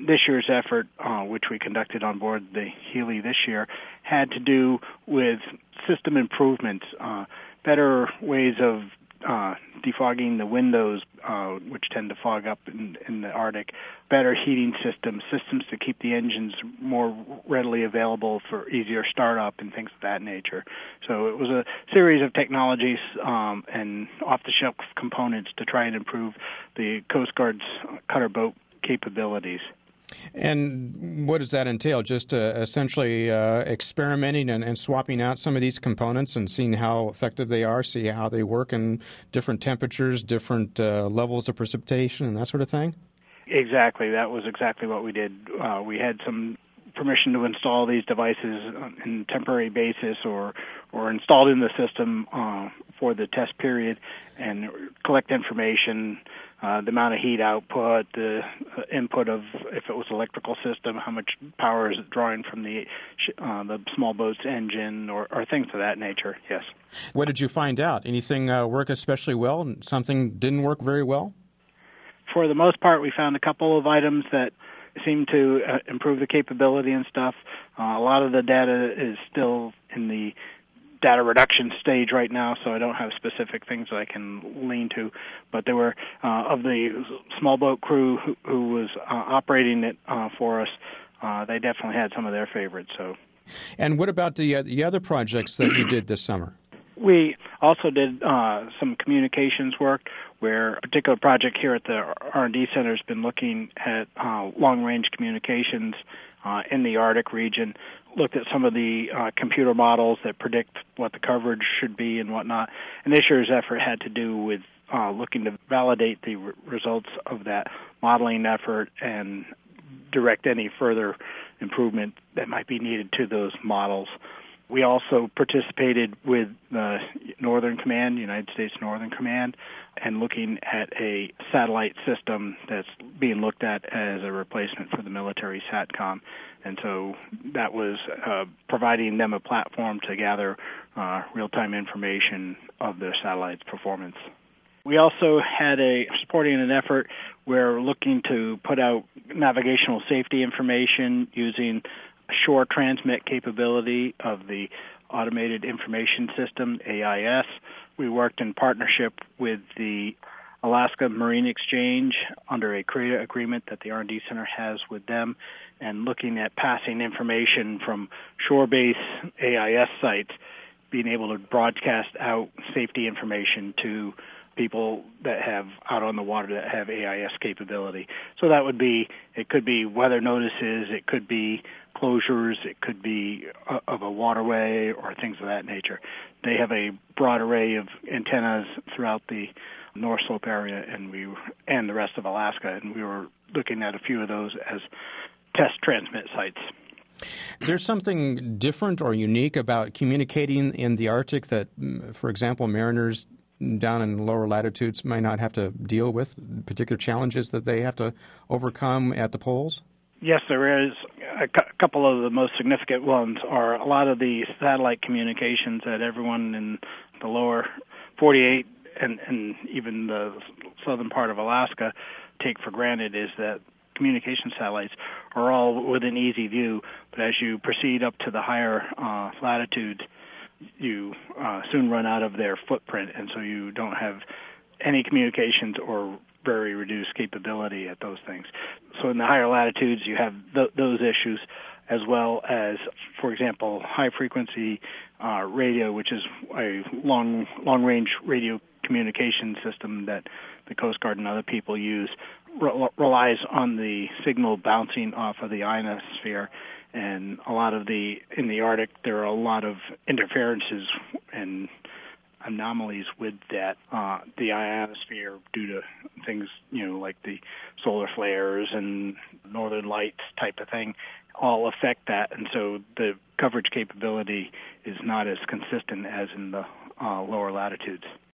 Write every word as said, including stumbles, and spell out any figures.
this year's effort, uh, which we conducted on board the Healy this year, had to do with system improvements, uh, better ways of uh, defogging the windows, uh, which tend to fog up in, in the Arctic, better heating systems, systems to keep the engines more readily available for easier startup and things of that nature. So it was a series of technologies um, and off-the-shelf components to try and improve the Coast Guard's cutter boat capabilities. And what does that entail? Just uh, essentially uh, experimenting and, and swapping out some of these components and seeing how effective they are, see how they work in different temperatures, different uh, levels of precipitation, and that sort of thing? Exactly. That was exactly what we did. Uh, we had some permission to install these devices on a temporary basis or, or installed in the system uh, for the test period and collect information, uh, the amount of heat output, the uh, input of, if it was electrical system, how much power is it drawing from the uh, the small boat's engine or, or things of that nature, yes. What did you find out? Anything uh, work especially well and something didn't work very well? For the most part, we found a couple of items that seem to uh, improve the capability and stuff. Uh, a lot of the data is still in the data reduction stage right now, so I don't have specific things that I can lean to. But there were, uh, of the small boat crew who, who was uh, operating it uh, for us, uh, they definitely had some of their favorites. So, and what about the uh, the other projects that you did this summer? We also did uh, some communications work where a particular project here at the R and D Center has been looking at uh, long-range communications uh, in the Arctic region, looked at some of the uh, computer models that predict what the coverage should be and whatnot. And this year's effort had to do with uh, looking to validate the re- results of that modeling effort and direct any further improvement that might be needed to those models. We also participated with the Northern Command, United States Northern Command, and looking at a satellite system that's being looked at as a replacement for the military SATCOM. And so that was uh, providing them a platform to gather uh, real-time information of their satellite's performance. We also had a supporting an effort where we're looking to put out navigational safety information using shore transmit capability of the Automated Information System, A I S. We worked in partnership with the Alaska Marine Exchange under a CREA agreement that the R and D Center has with them, and looking at passing information from shore-based A I S sites, being able to broadcast out safety information to people that have out on the water that have A I S capability. So that would be, it could be weather notices, it could be closures, it could be a, of a waterway or things of that nature. They have a broad array of antennas throughout the North Slope area and we and the rest of Alaska, and we were looking at a few of those as test transmit sites. Is there something different or unique about communicating in the Arctic that, for example, mariners down in lower latitudes might not have to deal with, particular challenges that they have to overcome at the poles? Yes, there is. A cu- couple of the most significant ones are a lot of the satellite communications that everyone in the lower forty-eight and, and even the southern part of Alaska take for granted is that communication satellites are all within easy view, but as you proceed up to the higher uh, latitudes, you uh, soon run out of their footprint, and so you don't have any communications or very reduced capability at those things. So in the higher latitudes, you have th- those issues, as well as, for example, high-frequency uh, radio, which is a long, long-range radio communication system that the Coast Guard and other people use, re- relies on the signal bouncing off of the ionosphere. And a lot of the, in the Arctic, there are a lot of interferences and anomalies with that, uh, the ionosphere due to things, you know, like the solar flares and northern lights type of thing, all affect that. And so the coverage capability is not as consistent as in the uh, lower latitudes.